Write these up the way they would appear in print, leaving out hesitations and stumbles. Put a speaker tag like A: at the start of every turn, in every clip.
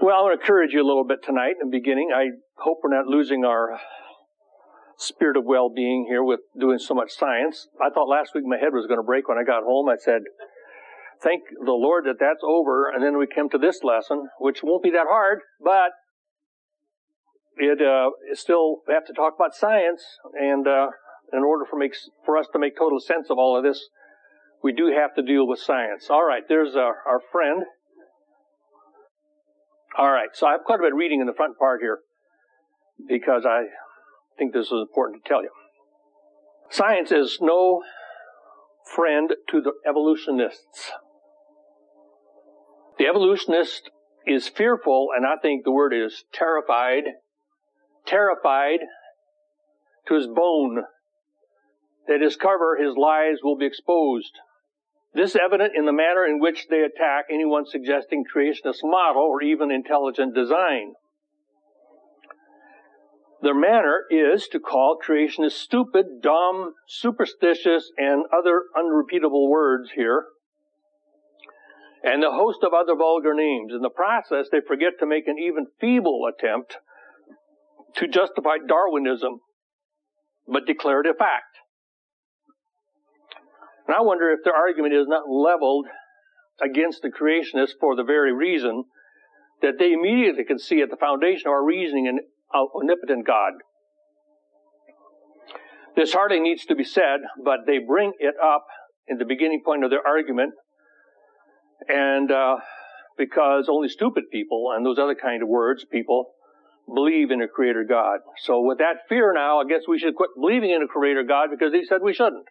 A: Well, I want to encourage you a little bit tonight in the beginning. I hope we're not losing our spirit of well-being here with doing so much science. I thought last week my head was going to break when I got home. I said, thank the Lord that that's over. And then we came to this lesson, which won't be that hard, but it still, we have to talk about science. And in order for us to make total sense of all of this, we do have to deal with science. All right, there's our friend. All right, so I have quite a bit of reading in the front part here because I think this is important to tell you. Science is no friend to the evolutionists. The evolutionist is fearful, and I think the word is terrified to his bone that his lies will be exposed. This is evident in the manner in which they attack anyone suggesting creationist model or even intelligent design. Their manner is to call creationists stupid, dumb, superstitious, and other unrepeatable words here, and a host of other vulgar names. In the process, they forget to make an even feeble attempt to justify Darwinism, but declare it a fact. And I wonder if their argument is not leveled against the creationists for the very reason that they immediately can see at the foundation of our reasoning an omnipotent God. This hardly needs to be said, but they bring it up in the beginning point of their argument, and because only stupid people and those other kind of words, people, believe in a creator God. So with that fear now, I guess we should quit believing in a creator God because he said we shouldn't.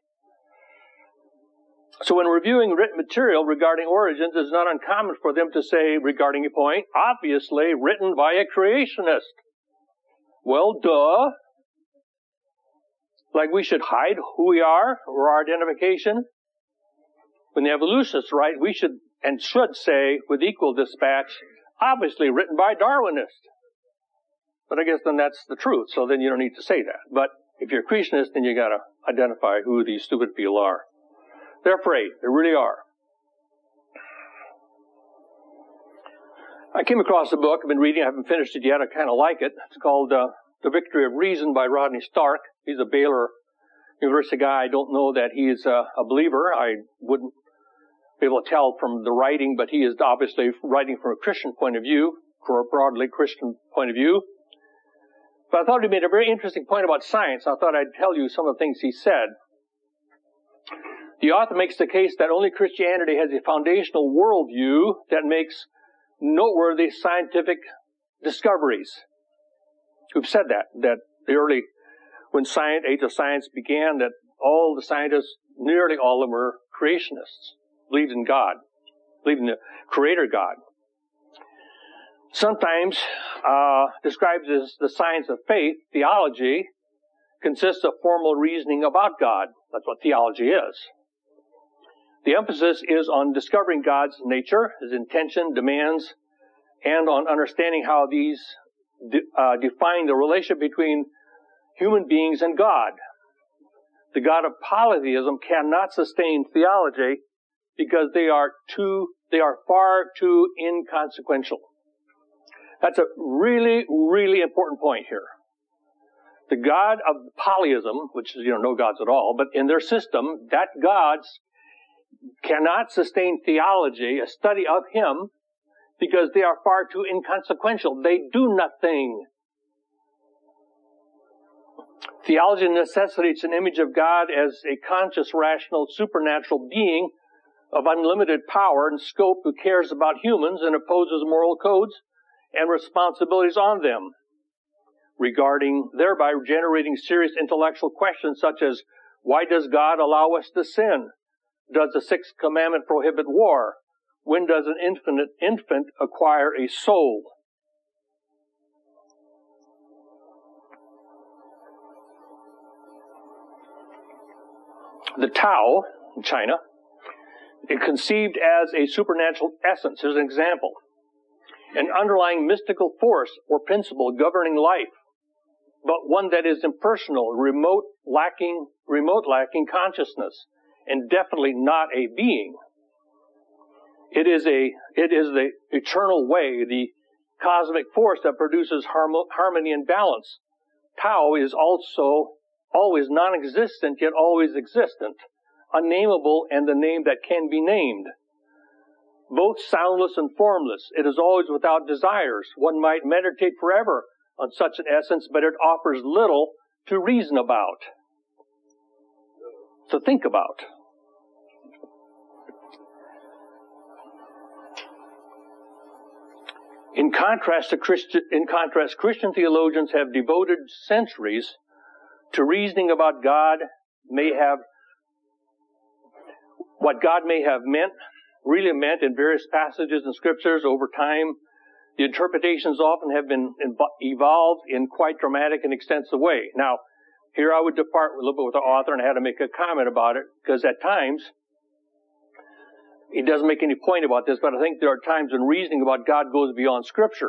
A: So when reviewing written material regarding origins, it's not uncommon for them to say regarding a point, obviously written by a creationist. Well, duh. Like we should hide who we are or our identification. When the evolutionists write, we should and should say with equal dispatch, obviously written by Darwinists. But I guess then that's the truth, so then you don't need to say that. But if you're a creationist, then you gotta identify who these stupid people are. They're afraid. They really are. I came across a book I've been reading. I haven't finished it yet. I kind of like it. It's called The Victory of Reason by Rodney Stark. He's a Baylor University guy. I don't know that he's a believer. I wouldn't be able to tell from the writing, but he is obviously writing from a Christian point of view, for a broadly Christian point of view. But I thought he made a very interesting point about science. I thought I'd tell you some of the things he said. The author makes the case that only Christianity has a foundational worldview that makes noteworthy scientific discoveries. We've said that when Age of Science began, that all the scientists, nearly all of them were creationists, believed in God, believed in the creator God. Sometimes described as the science of faith, theology consists of formal reasoning about God. That's what theology is. The emphasis is on discovering God's nature, his intention, demands, and on understanding how these define the relationship between human beings and God. The God of polytheism cannot sustain theology because they are far too inconsequential. That's a really, really important point here. The God of polytheism, which is, no gods at all, but in their system, that gods cannot sustain theology, a study of him, because they are far too inconsequential. They do nothing. Theology necessitates an image of God as a conscious, rational, supernatural being of unlimited power and scope who cares about humans and imposes moral codes and responsibilities on them, thereby generating serious intellectual questions such as, why does God allow us to sin? Does the sixth commandment prohibit war? When does an infant acquire a soul? The Tao, in China, is conceived as a supernatural essence. Here's an example. An underlying mystical force or principle governing life, but one that is impersonal, remote, lacking consciousness, and definitely not a being. It is the eternal way, the cosmic force that produces harmony and balance. Tao is also always non-existent, yet always existent, unnameable, and the name that can be named. Both soundless and formless, it is always without desires. One might meditate forever on such an essence, but it offers little to reason about, to think about. In contrast, Christian theologians have devoted centuries to reasoning about what God may have really meant in various passages in scriptures over time. The interpretations often have been evolved in quite dramatic and extensive way. Now, here I would depart a little bit with the author, and I had to make a comment about it, because at times, he doesn't make any point about this, but I think there are times when reasoning about God goes beyond Scripture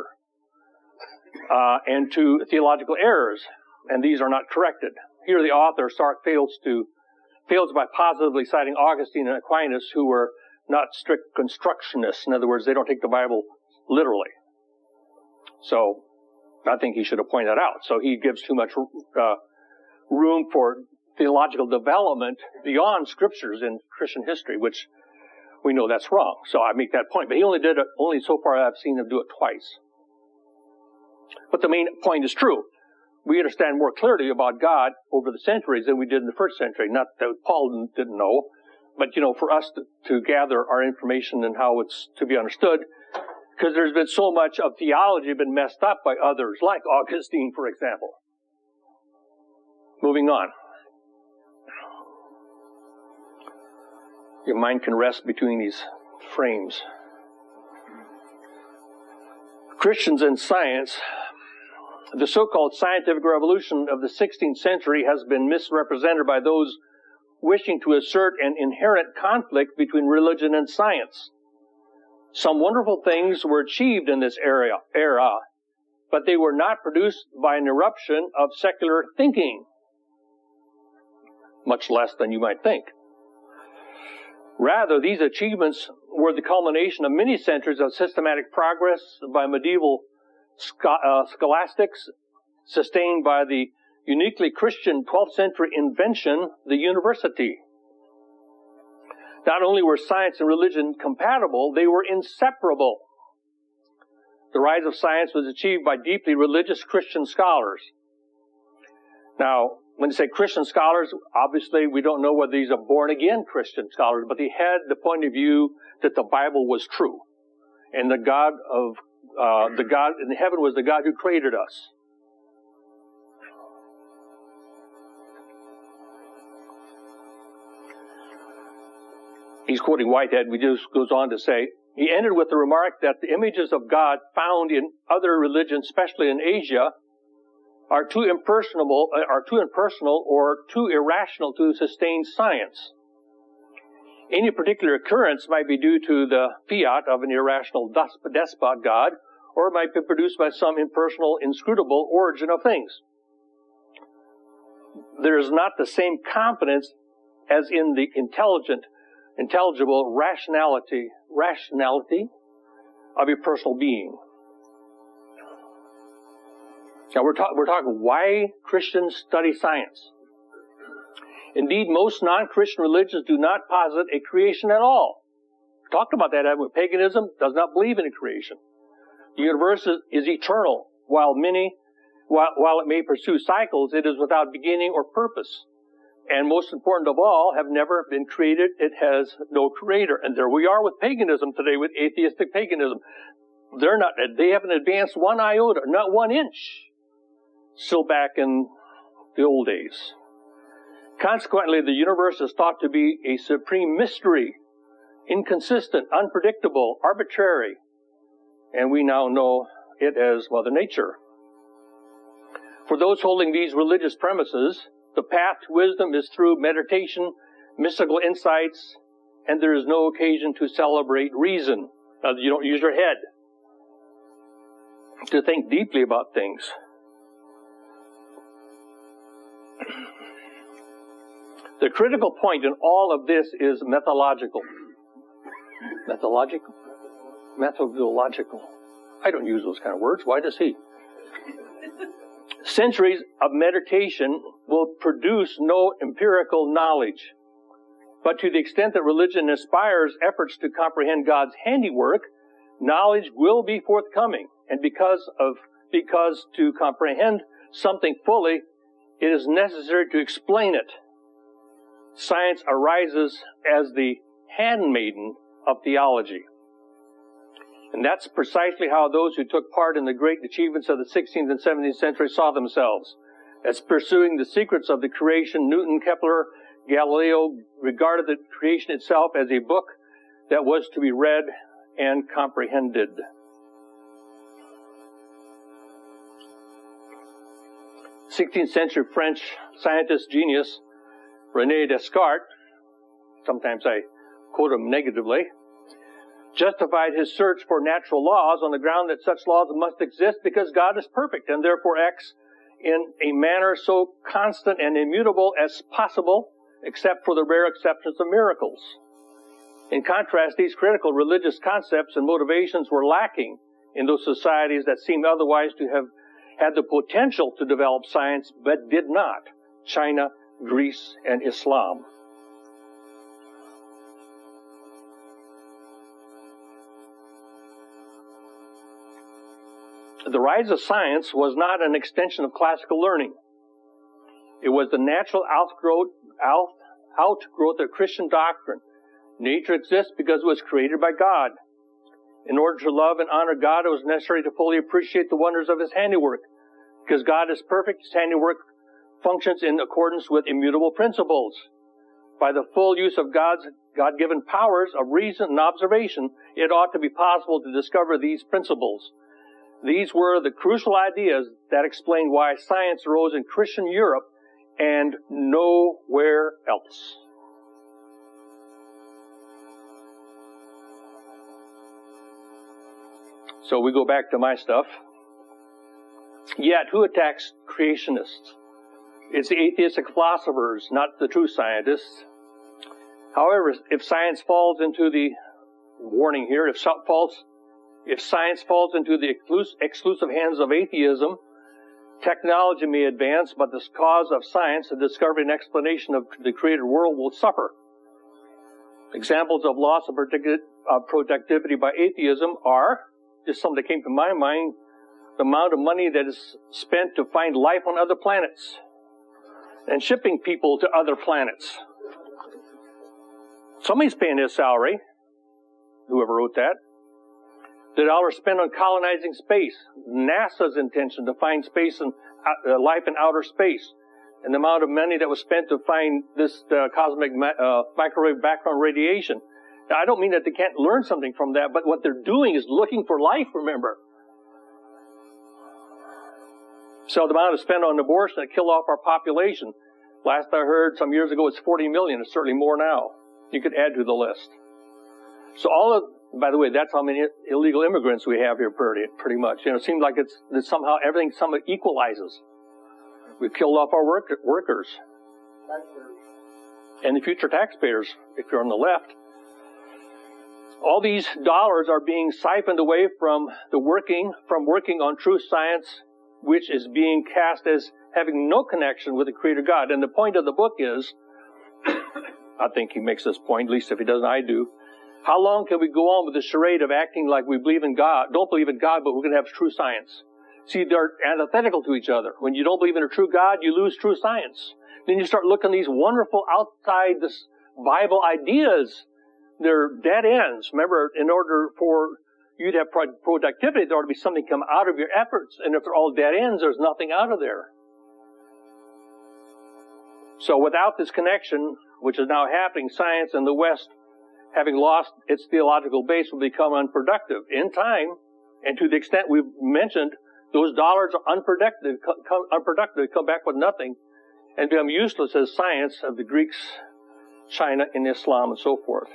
A: and to theological errors, and these are not corrected. Here the author, Stark, fails by positively citing Augustine and Aquinas, who were not strict constructionists. In other words, they don't take the Bible literally. So I think he should have pointed that out. So he gives too much room for theological development beyond Scriptures in Christian history, which we know that's wrong. So I make that point. But he only did it, only so far I've seen him do it twice. But the main point is true. We understand more clearly about God over the centuries than we did in the first century. Not that Paul didn't know, but, for us to gather our information and how it's to be understood, because there's been so much of theology been messed up by others, like Augustine, for example. Moving on. Your mind can rest between these frames. Christians and science. The so-called scientific revolution of the 16th century has been misrepresented by those wishing to assert an inherent conflict between religion and science. Some wonderful things were achieved in this era, but they were not produced by an eruption of secular thinking, much less than you might think. Rather, these achievements were the culmination of many centuries of systematic progress by medieval scholastics, sustained by the uniquely Christian 12th century invention, the university. Not only were science and religion compatible, they were inseparable. The rise of science was achieved by deeply religious Christian scholars. Now, when you say Christian scholars, obviously we don't know whether these are born-again Christian scholars, but they had the point of view that the Bible was true, and the God in heaven was the God who created us. He's quoting Whitehead. He just goes on to say, he ended with the remark that the images of God found in other religions, especially in Asia, are too impersonal or too irrational to sustain science. Any particular occurrence might be due to the fiat of an irrational despot God, or it might be produced by some impersonal, inscrutable origin of things. There is not the same confidence as in the intelligible rationality of a personal being. Now we're talking why Christians study science. Indeed, most non-Christian religions do not posit a creation at all. We talked about that, haven't we? Paganism does not believe in a creation. The universe is eternal. While it may pursue cycles, it is without beginning or purpose. And most important of all, have never been created. It has no creator. And there we are with paganism today, with atheistic paganism. They haven't advanced one iota, not 1 inch. Still back in the old days. Consequently, the universe is thought to be a supreme mystery, inconsistent, unpredictable, arbitrary. And we now know it as Mother Nature. For those holding these religious premises, the path to wisdom is through meditation, mystical insights, and there is no occasion to celebrate reason. Now, you don't use your head to think deeply about things. The critical point in all of this is methodological. Methodological. I don't use those kind of words. Why does he? Centuries of meditation will produce no empirical knowledge. But to the extent that religion inspires efforts to comprehend God's handiwork, knowledge will be forthcoming. And because to comprehend something fully, it is necessary to explain it. Science arises as the handmaiden of theology. And that's precisely how those who took part in the great achievements of the 16th and 17th century saw themselves, as pursuing the secrets of the creation. Newton, Kepler, Galileo regarded the creation itself as a book that was to be read and comprehended. 16th century French scientist genius René Descartes, sometimes I quote him negatively, justified his search for natural laws on the ground that such laws must exist because God is perfect and therefore acts in a manner so constant and immutable as possible, except for the rare exceptions of miracles. In contrast, these critical religious concepts and motivations were lacking in those societies that seemed otherwise to have had the potential to develop science, but did not: China, Greece, and Islam. The rise of science was not an extension of classical learning. It was the natural outgrowth of Christian doctrine. Nature exists because it was created by God. In order to love and honor God, it was necessary to fully appreciate the wonders of His handiwork. Because God is perfect, His handiwork functions in accordance with immutable principles. By the full use of God's God-given powers of reason and observation, it ought to be possible to discover these principles. These were the crucial ideas that explain why science arose in Christian Europe and nowhere else. So we go back to my stuff. Yet, who attacks creationists? It's the atheistic philosophers, not the true scientists. However, if science falls into the warning here, if science falls into the exclusive hands of atheism, technology may advance, but the cause of science, the discovery and explanation of the created world, will suffer. Examples of loss of productivity by atheism are, just something that came to my mind, the amount of money that is spent to find life on other planets and shipping people to other planets. Somebody's paying his salary, whoever wrote that. The dollar spent on colonizing space, NASA's intention to find space and life in outer space, and the amount of money that was spent to find this cosmic microwave background radiation. Now, I don't mean that they can't learn something from that, but what they're doing is looking for life, remember. So the amount spent on abortion that kill off our population. Last I heard some years ago, it's 40 million. It's certainly more now. You could add to the list. So by the way, that's how many illegal immigrants we have here pretty much. It seems like it's somehow everything somewhat equalizes. We've killed off our workers. And the future taxpayers, if you're on the left. All these dollars are being siphoned away from working on true science, which is being cast as having no connection with the Creator God. And the point of the book is, I think he makes this point, at least if he doesn't, I do. How long can we go on with the charade of acting like we believe in God, don't believe in God, but we're going to have true science? See, they're antithetical to each other. When you don't believe in a true God, you lose true science. Then you start looking at these wonderful outside this Bible ideas. They're dead ends. Remember, in order for you to have productivity, there ought to be something come out of your efforts. And if they're all dead ends, there's nothing out of there. So without this connection, which is now happening, science in the West, having lost its theological base, will become unproductive in time. And to the extent we've mentioned, those dollars are unproductive, come back with nothing, and become useless as science of the Greeks, China, and Islam, and so forth.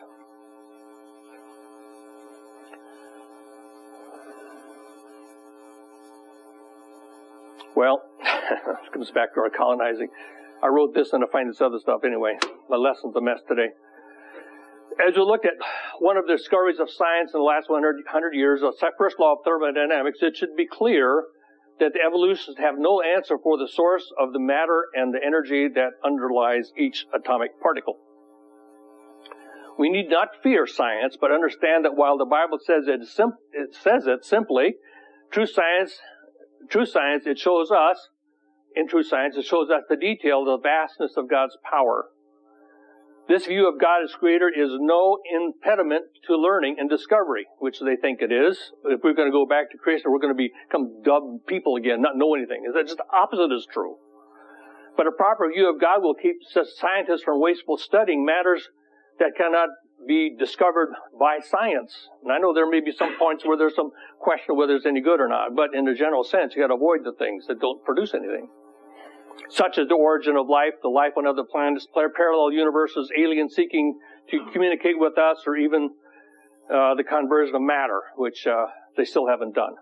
A: Well, it comes back to our colonizing. I wrote this and I find this other stuff anyway. My lesson's a mess today. As we looked at one of the discoveries of science in the last 100 years, the first law of thermodynamics, it should be clear that the evolutionists have no answer for the source of the matter and the energy that underlies each atomic particle. We need not fear science, but understand that while the Bible says it simply, true science, it shows us the detail, the vastness of God's power. This view of God as creator is no impediment to learning and discovery, which they think it is. If we're going to go back to creation, we're going to become dumb people again, not know anything. It's just the opposite is true. But a proper view of God will keep scientists from wasteful studying matters that cannot be discovered by science. And I know there may be some points where there's some question whether it's any good or not, but in a general sense, you got to avoid the things that don't produce anything. Such as the origin of life, the life on other planets, parallel universes, aliens seeking to communicate with us, or even the conversion of matter, which they still haven't done.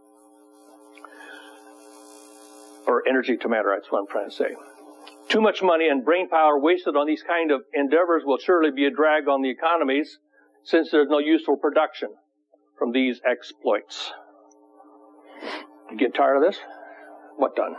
A: Or energy to matter, that's what I'm trying to say. Too much money and brain power wasted on these kind of endeavors will surely be a drag on the economies, since there's no useful production from these exploits. You get tired of this? What done?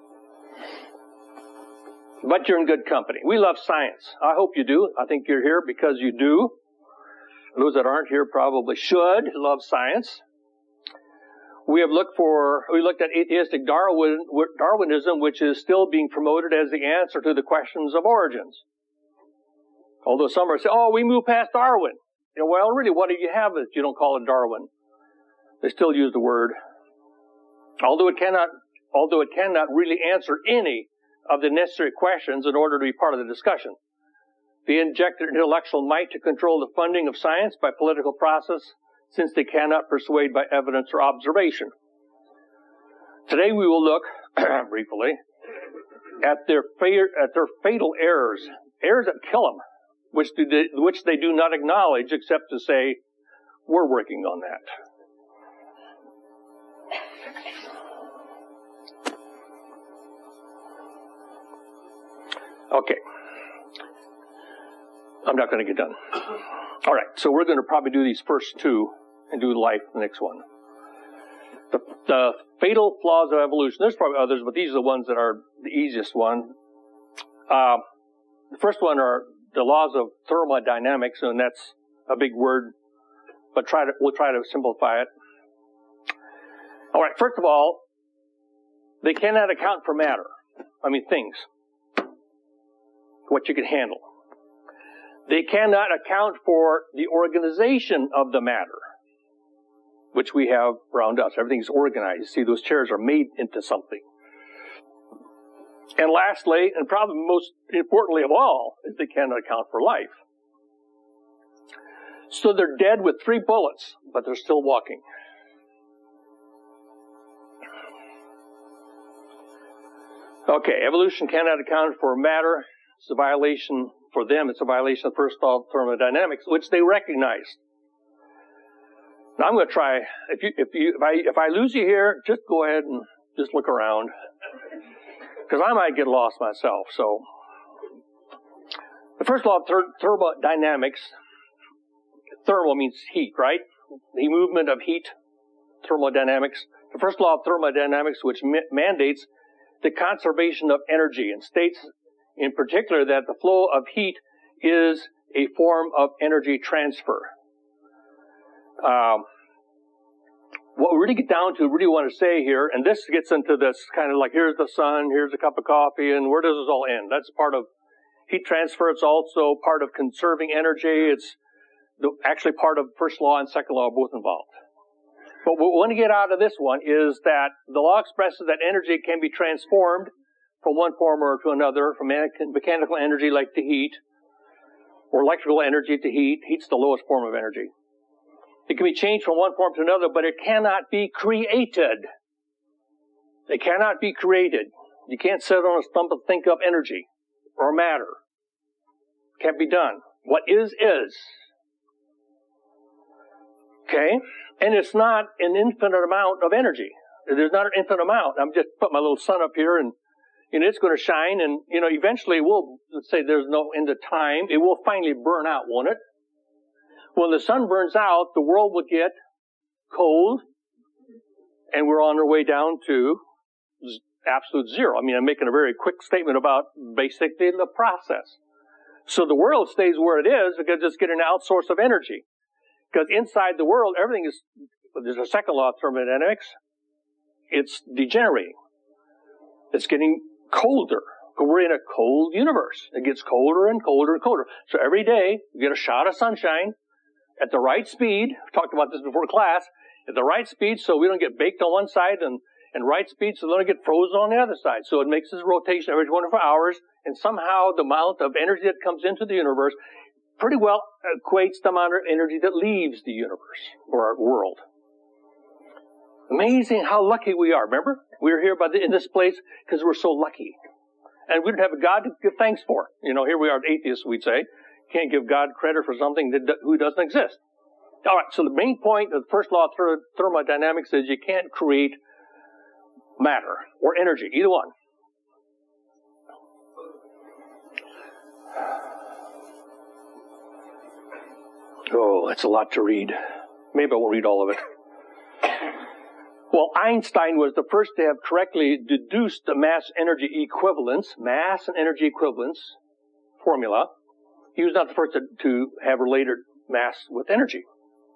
A: But you're in good company. We love science. I hope you do. I think you're here because you do. Those that aren't here probably should love science. We looked at atheistic Darwinism, which is still being promoted as the answer to the questions of origins. Although some are saying, we moved past Darwin. Well, really, what do you have if you don't call it Darwin? They still use the word. Although it cannot really answer any of the necessary questions in order to be part of the discussion. They injected intellectual might to control the funding of science by political process, since they cannot persuade by evidence or observation. Today we will look, briefly, at their fatal errors that kill them, which they do not acknowledge except to say, we're working on that. Okay. I'm not going to get done. All right, so we're going to probably do these first two and do life the next one. The fatal flaws of evolution. There's probably others, but these are the ones that are the easiest one. The first one are the laws of thermodynamics, and that's a big word, but we'll try to simplify it. All right, first of all, they cannot account for matter. Things. What you can handle. They cannot account for the organization of the matter, which we have around us. Everything's organized. See, those chairs are made into something. And lastly, and probably most importantly of all, is they cannot account for life. So they're dead with 3 bullets, but they're still walking. Okay, evolution cannot account for matter. It's a violation for them. It's a violation of the first law of thermodynamics, which they recognized. Now I'm going to try. If I lose you here, just go ahead and just look around, because I might get lost myself. So, the first law of thermodynamics. Thermal means heat, right? The movement of heat. Thermodynamics. The first law of thermodynamics, which mandates the conservation of energy, and states in particular that the flow of heat is a form of energy transfer. What we really get down to, really want to say here, and this gets into this kind of like, here's the sun, here's a cup of coffee, and where does this all end? That's part of heat transfer. It's also part of conserving energy. It's actually part of first law and second law are both involved. But what we want to get out of this one is that the law expresses that energy can be transformed from one form or to another, from mechanical energy like to heat, or electrical energy to heat. Heat's the lowest form of energy. It can be changed from one form to another, but it cannot be created. It cannot be created. You can't sit on a stump and think up energy or matter. It can't be done. What is. Okay? And it's not an infinite amount of energy. There's not an infinite amount. I'm just putting my little sun up here and it's going to shine, and, eventually let's say there's no end of time, it will finally burn out, won't it? When the sun burns out, the world will get cold, and we're on our way down to absolute zero. I mean, I'm making a very quick statement about basically the process. So the world stays where it is because it's getting an outsource of energy. Because inside the world, everything is, there's a second law of thermodynamics, it's degenerating. It's getting colder. We're in a cold universe. It gets colder and colder and colder. So every day, you get a shot of sunshine at the right speed. We talked about this before class. At the right speed so we don't get baked on one side and right speed so we don't get frozen on the other side. So it makes this rotation every 24 hours, and somehow the amount of energy that comes into the universe pretty well equates the amount of energy that leaves the universe or our world. Amazing how lucky we are. Remember? We're here in this place because we're so lucky. And we don't have a God to give thanks for. You know, here we are atheists, we'd say. Can't give God credit for something who doesn't exist. All right, so the main point of the first law of thermodynamics is you can't create matter or energy, either one. Oh, that's a lot to read. Maybe I won't read all of it. Well, Einstein was the first to have correctly deduced the mass and energy equivalence formula. He was not the first to have related mass with energy.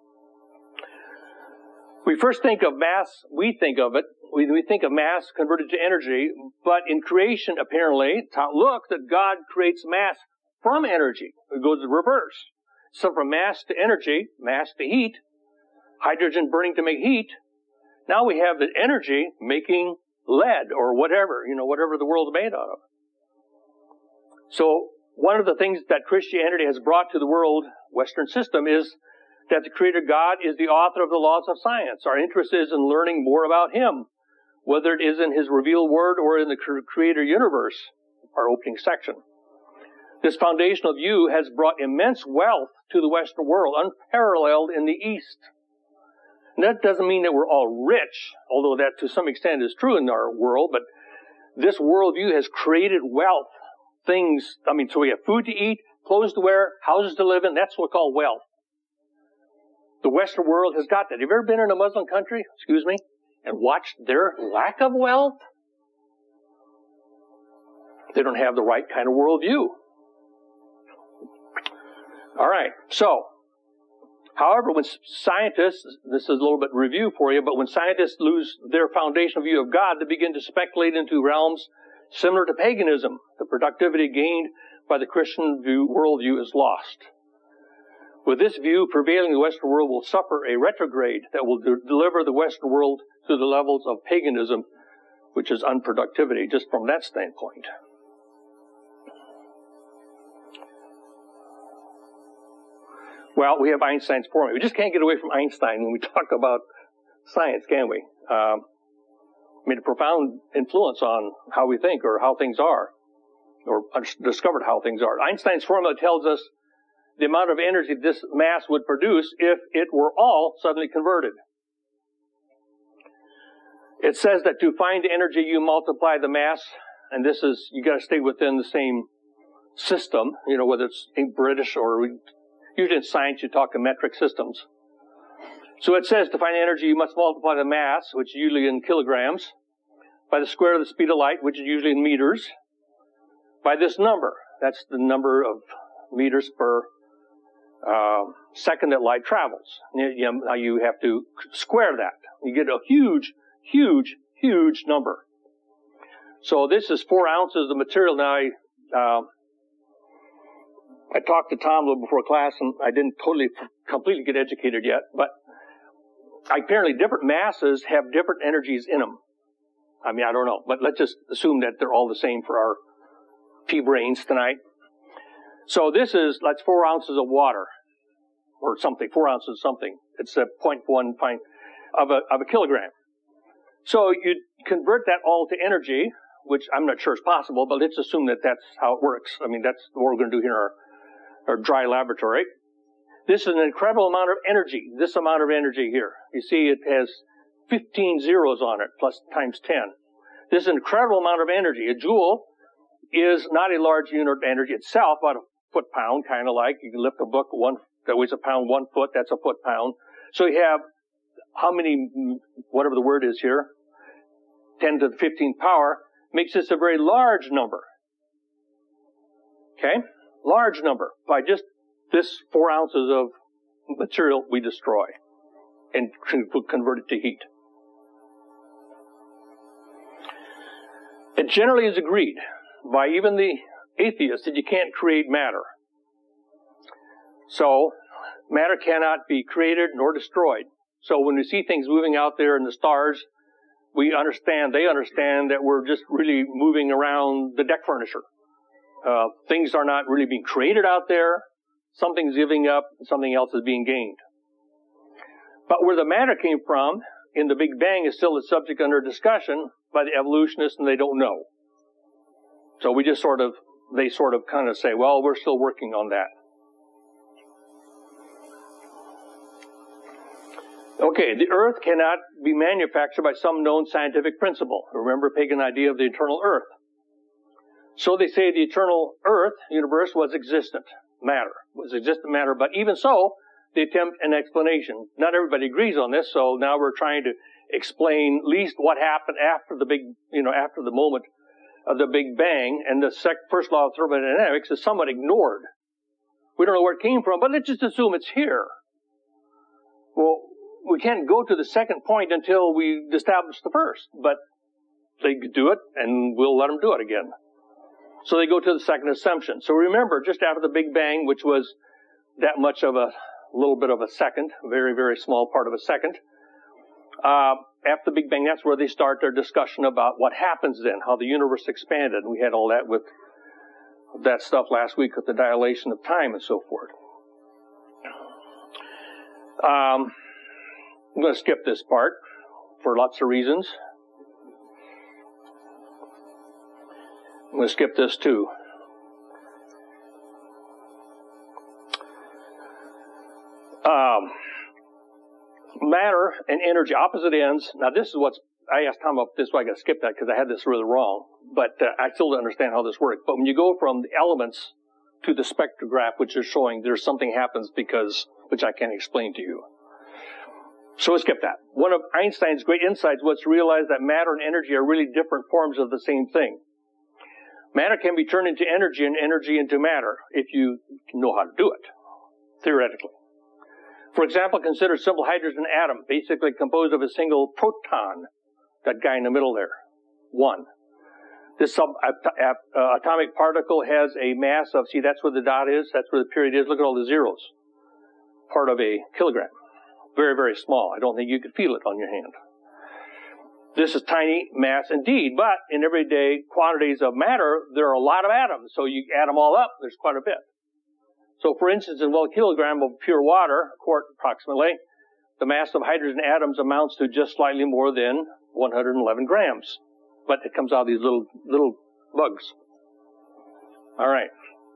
A: We first think of mass, we think of mass converted to energy, but in creation, apparently, look that God creates mass from energy. It goes the reverse. So from mass to energy, mass to heat, hydrogen burning to make heat, now we have the energy making lead or whatever, whatever the world is made out of. So one of the things that Christianity has brought to the world, Western system, is that the Creator God is the author of the laws of science. Our interest is in learning more about Him, whether it is in His revealed Word or in the Creator universe, our opening section. This foundational view has brought immense wealth to the Western world, unparalleled in the East. And that doesn't mean that we're all rich, although that to some extent is true in our world, but this worldview has created wealth. So we have food to eat, clothes to wear, houses to live in, that's what's called wealth. The Western world has got that. Have you ever been in a Muslim country, and watched their lack of wealth? They don't have the right kind of worldview. All right, so, however, when scientists, this is a little bit review for you, but when scientists lose their foundational view of God, they begin to speculate into realms similar to paganism. The productivity gained by the Christian worldview is lost. With this view prevailing, the Western world will suffer a retrograde that will deliver the Western world to the levels of paganism, which is unproductivity, just from that standpoint. Well, we have Einstein's formula. We just can't get away from Einstein when we talk about science, can we? Made a profound influence on how we think or how things are, or discovered how things are. Einstein's formula tells us the amount of energy this mass would produce if it were all suddenly converted. It says that to find energy, you multiply the mass, and this is, you gotta stay within the same system, whether it's in British or usually in science you talk in metric systems. So it says to find energy, you must multiply the mass, which is usually in kilograms, by the square of the speed of light, which is usually in meters, by this number. That's the number of meters per second that light travels. Now you have to square that. You get a huge, huge, huge number. So this is 4 ounces of material. Now I talked to Tom a little before class, and I didn't completely get educated yet, but apparently different masses have different energies in them. I don't know, but let's just assume that they're all the same for our pea brains tonight. So that's 4 ounces of water, or something, 4 ounces of something. It's a 0.1 pint of a kilogram. So you convert that all to energy, which I'm not sure is possible, but let's assume that that's how it works. That's what we're going to do here in our dry laboratory. This is an incredible amount of energy, this amount of energy here. You see it has 15 zeros on it, plus times 10. This is an incredible amount of energy. A joule is not a large unit of energy itself, about a foot-pound, kind of like. You can lift a book 1 that weighs a pound, 1 foot, that's a foot-pound. So you have how many, whatever the word is here, 10 to the 15th power, makes this a very large number. Okay? Large number by just this 4 ounces of material we destroy and convert it to heat. It generally is agreed by even the atheists that you can't create matter. So, matter cannot be created nor destroyed. So when we see things moving out there in the stars, they understand that we're just really moving around the deck furniture. Things are not really being created out there. Something's giving up, something else is being gained. But where the matter came from in the Big Bang is still a subject under discussion by the evolutionists, and they don't know. So they sort of kind of say, well, we're still working on that. Okay, the earth cannot be manufactured by some known scientific principle. Remember pagan idea of the eternal earth. So they say the eternal earth, universe, was existent matter. But even so, they attempt an explanation. Not everybody agrees on this, so now we're trying to explain at least what happened after after the moment of the Big Bang, and the first law of thermodynamics is somewhat ignored. We don't know where it came from, but let's just assume it's here. Well, we can't go to the second point until we establish the first, but they do it, and we'll let them do it again. So they go to the second assumption. So remember, just after the Big Bang, which was that much of a little bit of a second, a very, very small part of a second, after the Big Bang, that's where they start their discussion about what happens then, how the universe expanded. And we had all that with that stuff last week with the dilation of time and so forth. I'm going to skip this part for lots of reasons. I'm going to skip this too. Matter and energy, opposite ends. Now this is I asked Tom about this, so I got to skip that because I had this really wrong. But I still don't understand how this works. But when you go from the elements to the spectrograph, which is showing there's something happens which I can't explain to you. So we'll skip that. One of Einstein's great insights was to realize that matter and energy are really different forms of the same thing. Matter can be turned into energy and energy into matter if you know how to do it, theoretically. For example, consider simple hydrogen atom, basically composed of a single proton, that guy in the middle there, 1. This atomic particle has a mass of, see, that's where the dot is, that's where the period is, look at all the zeros, part of a kilogram. Very, very small. I don't think you could feel it on your hand. This is tiny mass indeed, but in everyday quantities of matter, there are a lot of atoms. So you add them all up, there's quite a bit. So for instance, in 1 kilogram of pure water, a quart approximately, the mass of hydrogen atoms amounts to just slightly more than 111 grams. But it comes out of these little bugs. All right.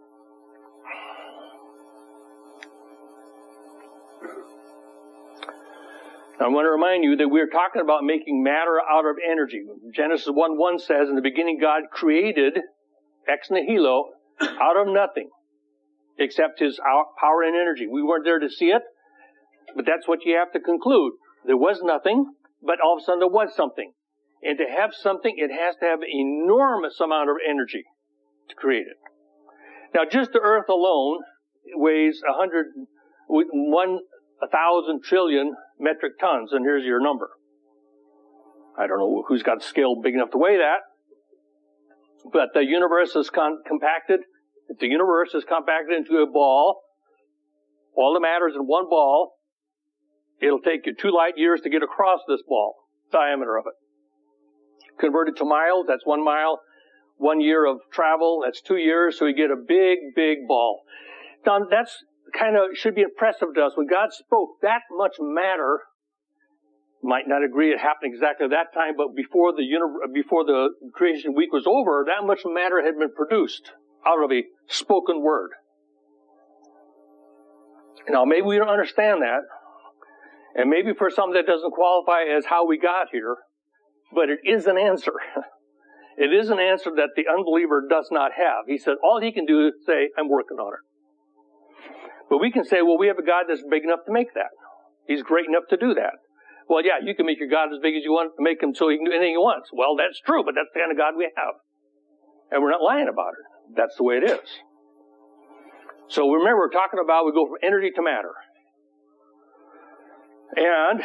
A: I want to remind you that we're talking about making matter out of energy. Genesis 1:1 says, in the beginning God created ex nihilo out of nothing except his power and energy. We weren't there to see it, but that's what you have to conclude. There was nothing, but all of a sudden there was something. And to have something, it has to have an enormous amount of energy to create it. Now just the earth alone weighs 1,000 trillion metric tons, and here's your number. I don't know who's got a scale big enough to weigh that, but the universe is compacted. If the universe is compacted into a ball, all the matter is in one ball, it'll take you 2 light years to get across this ball, diameter of it. Converted to miles, that's 1 mile. 1 year of travel, that's 2 years, so you get a big, big ball. Now, that's kind of should be impressive to us. When God spoke, that much matter, might not agree it happened exactly at that time, but before the creation week was over, that much matter had been produced out of a spoken word. Now, maybe we don't understand that, and maybe for some that doesn't qualify as how we got here, but it is an answer. It is an answer that the unbeliever does not have. He said all he can do is say, I'm working on it. But we can say, well, we have a God that's big enough to make that. He's great enough to do that. Well, yeah, you can make your God as big as you want to make him so he can do anything he wants. Well, that's true, but that's the kind of God we have. And we're not lying about it. That's the way it is. So remember, we're talking about we go from energy to matter. And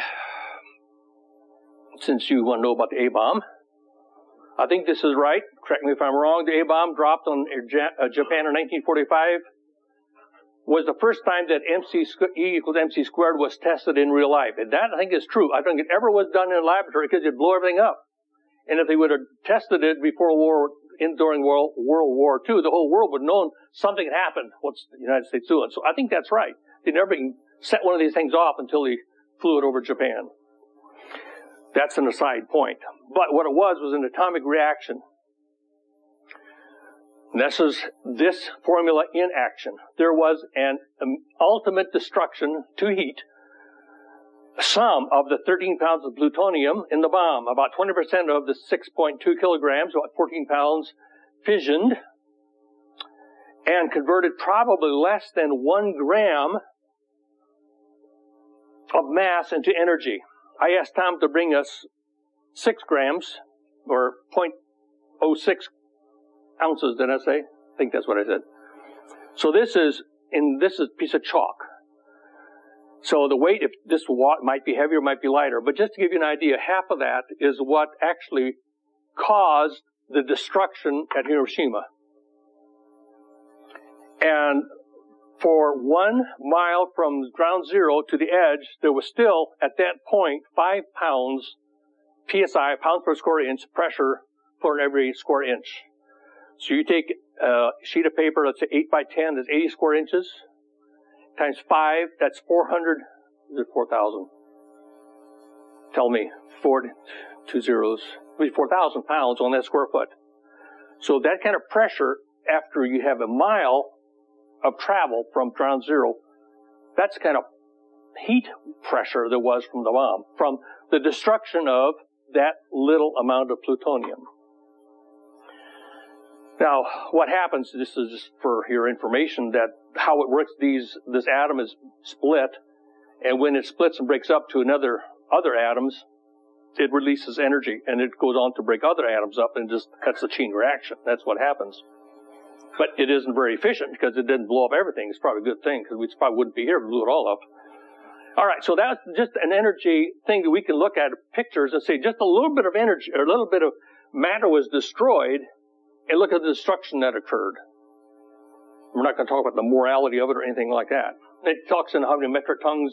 A: since you want to know about the A-bomb, I think this is right. Correct me if I'm wrong. The A-bomb dropped on Japan in 1945 was the first time that E equals MC squared was tested in real life. And that, I think, is true. I don't think it ever was done in a laboratory because it'd blow everything up. And if they would have tested it before during World War II, the whole world would have known something had happened. What's the United States doing? So I think that's right. They never set one of these things off until they flew it over Japan. That's an aside point. But what it was an atomic reaction. And this is this formula in action. There was an ultimate destruction to heat. Some of the 13 pounds of plutonium in the bomb, about 20% of the 6.2 kilograms, about 14 pounds, fissioned and converted probably less than 1 gram of mass into energy. I asked Tom to bring us 6 grams, or 0.06 ounces, did I say? I think that's what I said. So this is a piece of chalk. So the weight, if this might be heavier, might be lighter. But just to give you an idea, half of that is what actually caused the destruction at Hiroshima. And for 1 mile from ground zero to the edge, there was still, at that point, 5 pounds PSI, pounds per square inch, pressure for every square inch. So you take a sheet of paper, let's say 8 by 10, that's 80 square inches, times 5, that's 400, is it 4,000? Tell me, 2 zeros. It would be 4,000 pounds on that square foot. So that kind of pressure, after you have a mile of travel from ground zero, that's the kind of heat pressure there was from the bomb, from the destruction of that little amount of plutonium. Now, what happens, this is just for your information, that how it works, this atom is split, and when it splits and breaks up to other atoms, it releases energy, and it goes on to break other atoms up, and just that's a chain reaction. That's what happens. But it isn't very efficient because it didn't blow up everything. It's probably a good thing because we probably wouldn't be here if we blew it all up. All right, so that's just an energy thing that we can look at pictures and say just a little bit of energy or a little bit of matter was destroyed, and look at the destruction that occurred. We're not going to talk about the morality of it or anything like that. It talks in how many metric tons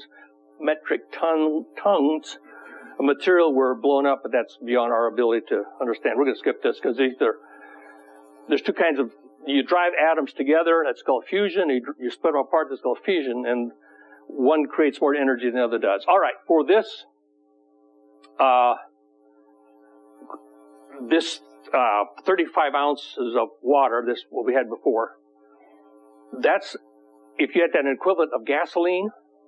A: of material were blown up, but that's beyond our ability to understand. We're going to skip this because there's two kinds of, you drive atoms together, that's called fusion. You split them apart, that's called fission, and one creates more energy than the other does. All right, for this 35 ounces of water, this what we had before, that's, if you had that equivalent of gasoline,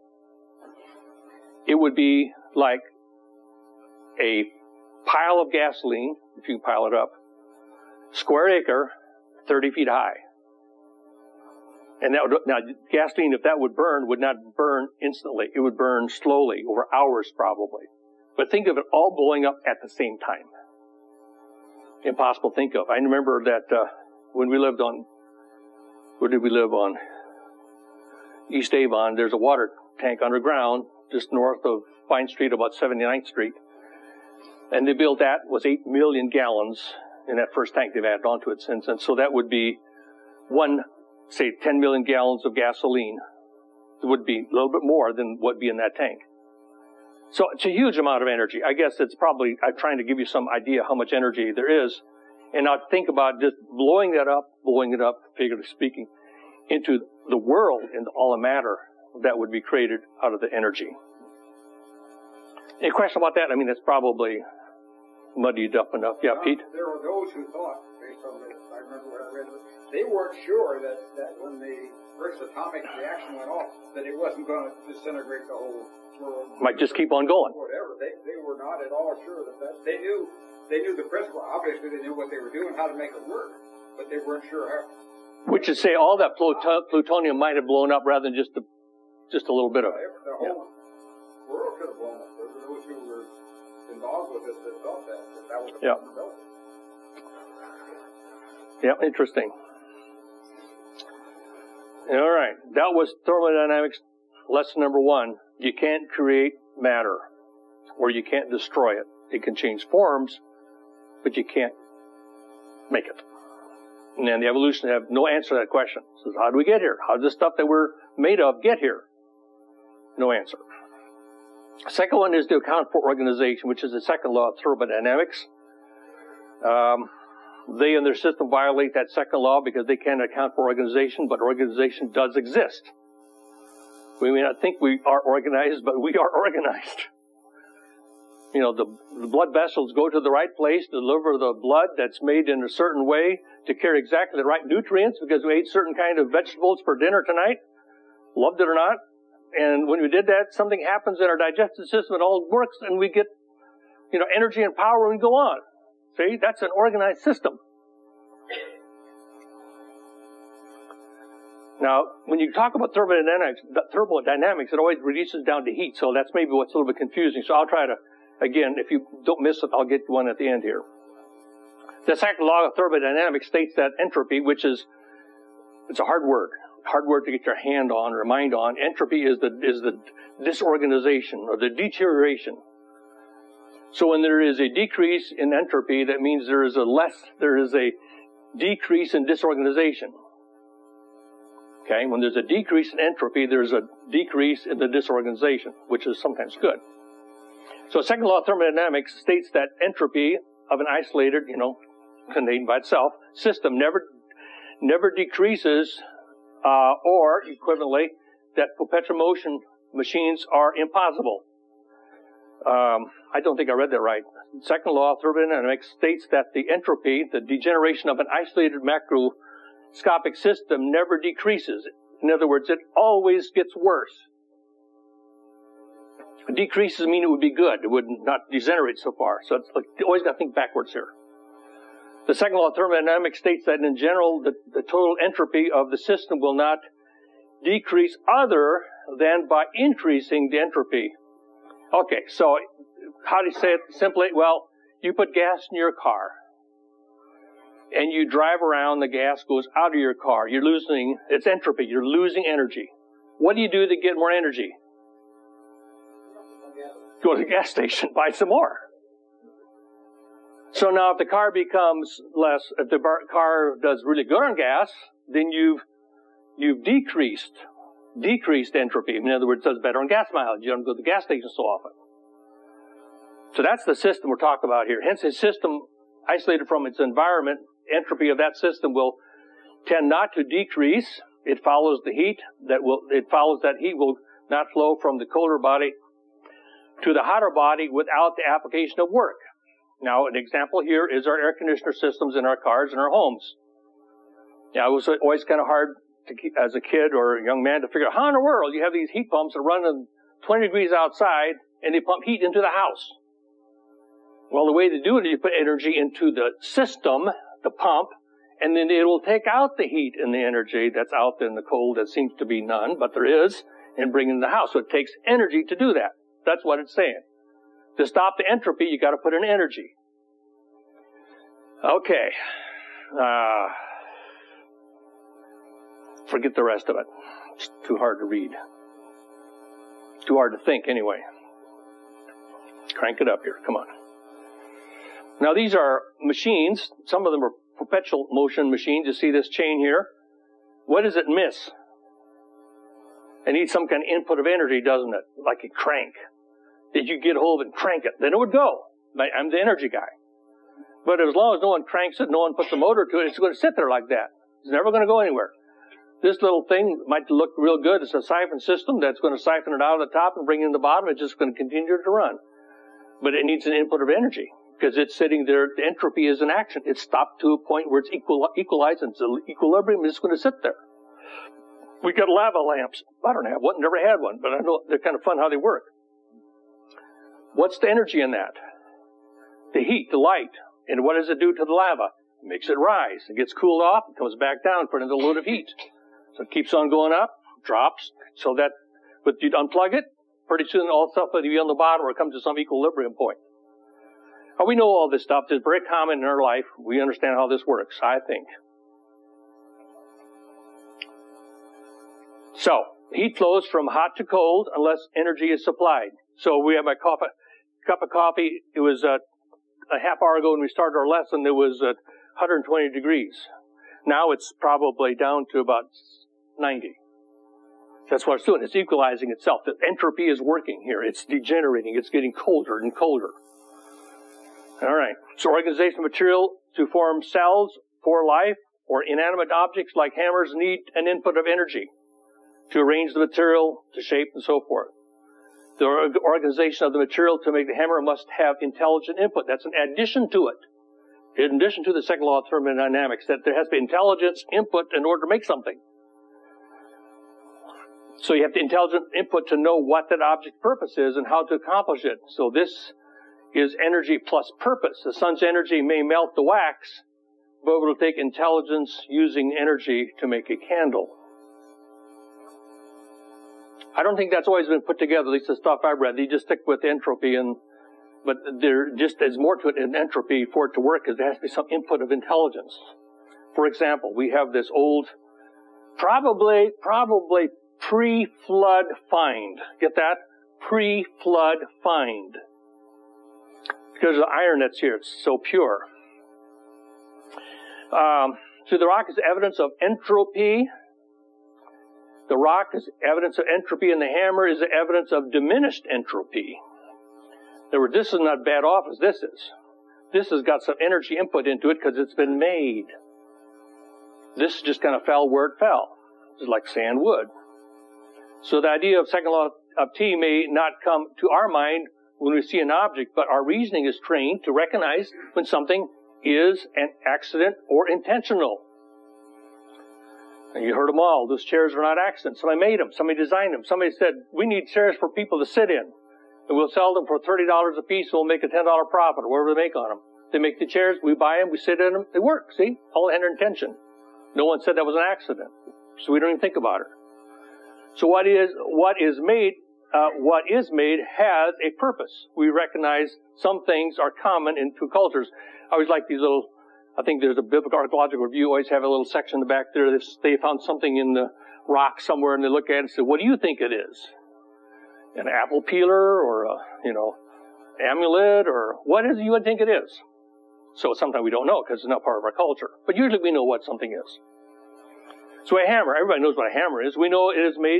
A: it would be like a pile of gasoline, if you pile it up, square acre, 30 feet high. And that would, now, gasoline, if that would not burn instantly. It would burn slowly, over hours probably. But think of it all blowing up at the same time. Impossible to think of. I remember that when we lived on, where did we live on? East Avon, there's a water tank underground just north of Vine Street, about 79th Street. And they built that, was 8 million gallons in that first tank. They've added onto it since. And so that would be say 10 million gallons of gasoline. It would be a little bit more than what would be in that tank. So it's a huge amount of energy. I guess it's probably, I'm trying to give you some idea how much energy there is. And now think about just blowing it up, figuratively speaking, into the world and all the matter that would be created out of the energy. Any question about that? I mean, it's probably muddied up enough. Yeah, Pete?
B: There were those who thought, based on this, I remember what I read, they weren't sure that when the first atomic reaction went off, that it wasn't going to disintegrate the whole world.
A: Might just keep on going.
B: Whatever. They were not at all sure that they knew the principle. Obviously, they knew what they were doing, how to make it work, but they weren't sure how.
A: Which is say all that plutonium might have blown up rather than just the just a little bit of it.
B: The whole world could have blown up. There were those who were involved with it that felt that was a possibility.
A: Yeah, interesting. All right, that was thermodynamics lesson number 1. You can't create matter, or you can't destroy it. It can change forms, but you can't make it. And then the evolutionists have no answer to that question. So how do we get here? How does this stuff that we're made of get here? No answer. Second one is to account for organization, which is the second law of thermodynamics. They and their system violate that second law because they can't account for organization, but organization does exist. We may not think we are organized, but we are organized. You know, the blood vessels go to the right place to deliver the blood that's made in a certain way to carry exactly the right nutrients because we ate certain kind of vegetables for dinner tonight, loved it or not. And when we did that, something happens in our digestive system, it all works, and we get, energy and power and we go on. See, that's an organized system. Now, when you talk about thermodynamics, it always reduces down to heat, so that's maybe what's a little bit confusing. So I'll try to, again, if you don't miss it, I'll get one at the end here. The second law of thermodynamics states that entropy, it's a hard word to get your hand on or mind on. Entropy is the disorganization or the deterioration. So when there is a decrease in entropy, that means there is a decrease in disorganization. Okay, when there's a decrease in entropy, there's a decrease in the disorganization, which is sometimes good. So second law of thermodynamics states that entropy of an isolated, contained by itself, system never decreases, or equivalently, that perpetual motion machines are impossible. I don't think I read that right. Second law of thermodynamics states that the entropy, the degeneration of an isolated macroscopic system never decreases. In other words, it always gets worse. Decreases mean it would be good. It would not degenerate so far. So it's like, you always got to think backwards here. The second law of thermodynamics states that in general, the total entropy of the system will not decrease other than by increasing the entropy. Okay, so how do you say it simply? Well, you put gas in your car, and you drive around, the gas goes out of your car. You're losing, it's entropy, you're losing energy. What do you do to get more energy? Go to the gas station, buy some more. So now if the car becomes less, if the car does really good on gas, then you've decreased entropy. In other words, it does better on gas mileage. You don't go to the gas station so often. So that's the system we're talking about here. Hence, a system isolated from its environment, entropy of that system will tend not to decrease. It follows the heat that heat will not flow from the colder body to the hotter body without the application of work. Now, an example here is our air conditioner systems in our cars and our homes. Now, it was always kind of hard as a kid or a young man to figure out how in the world you have these heat pumps that run 20 degrees outside and they pump heat into the house. Well, the way to do it is you put energy into the system, the pump, and then it will take out the heat and the energy that's out there in the cold that seems to be none, but there is, and bring it in the house. So it takes energy to do that. That's what it's saying. To stop the entropy, you got to put in energy. Okay. Forget the rest of it. It's too hard to read. Too hard to think, anyway. Crank it up here. Come on. Now, these are machines. Some of them are perpetual motion machines. You see this chain here? What does it miss? It needs some kind of input of energy, doesn't it? Like a crank. Did you get a hold of it and crank it? Then it would go. I'm the energy guy. But as long as no one cranks it, no one puts a motor to it, it's going to sit there like that. It's never going to go anywhere. This little thing might look real good. It's a siphon system that's going to siphon it out of the top and bring it in the bottom. It's just going to continue to run. But it needs an input of energy because it's sitting there. The entropy is in action. It's stopped to a point where it's equalized and it's equilibrium. It's going to sit there. We got lava lamps. I don't have one. Never had one, but I know they're kind of fun how they work. What's the energy in that? The heat, the light. And what does it do to the lava? It makes it rise. It gets cooled off. It comes back down for another load of heat. So it keeps on going up, drops, so that But you'd unplug it, pretty soon all stuff will be on the bottom or it comes to some equilibrium point. Now, we know all this stuff. It's very common in our life. We understand how this works, I think. So, heat flows from hot to cold unless energy is supplied. So we have my cup of coffee. It was a half hour ago when we started our lesson, it was at 120 degrees. Now it's probably down to about 90. That's what it's doing. It's equalizing itself. The entropy is working here. It's degenerating. It's getting colder and colder. All right. So organization of material to form cells for life or inanimate objects like hammers need an input of energy to arrange the material, to shape, and so forth. The organization of the material to make the hammer must have intelligent input. That's an addition to it. In addition to the second law of thermodynamics, that there has to be intelligence input in order to make something. So you have the intelligent input to know what that object's purpose is and how to accomplish it. So this is energy plus purpose. The sun's energy may melt the wax, but it will take intelligence using energy to make a candle. I don't think that's always been put together, at least the stuff I've read. They just stick with entropy, but there just is more to it in entropy for it to work, because there has to be some input of intelligence. For example, we have this old, probably pre-flood find. Get that? Pre-flood find. Because of the iron that's here, it's so pure. So the rock is evidence of entropy. The rock is evidence of entropy, and the hammer is evidence of diminished entropy. In other words, this is not bad off as this is. This has got some energy input into it because it's been made. This just kind of fell where it fell. It's like sand wood. So the idea of second law of T may not come to our mind when we see an object, but our reasoning is trained to recognize when something is an accident or intentional. And you heard them all. Those chairs are not accidents. Somebody made them. Somebody designed them. Somebody said, we need chairs for people to sit in. And we'll sell them for $30 a piece, and we'll make a $10 profit, or whatever they make on them. They make the chairs, we buy them, we sit in them. They work, see? All had their intention. No one said that was an accident. So we don't even think about it. So what is made has a purpose. We recognize some things are common in two cultures. I always like these little, I think there's a Biblical Archaeological Review, always have a little section in the back there. They found something in the rock somewhere, and they look at it and say, what do you think it is? An apple peeler, or a, amulet, or what is it you would think it is? So sometimes we don't know because it's not part of our culture. But usually we know what something is. So a hammer, everybody knows what a hammer is. We know it is made,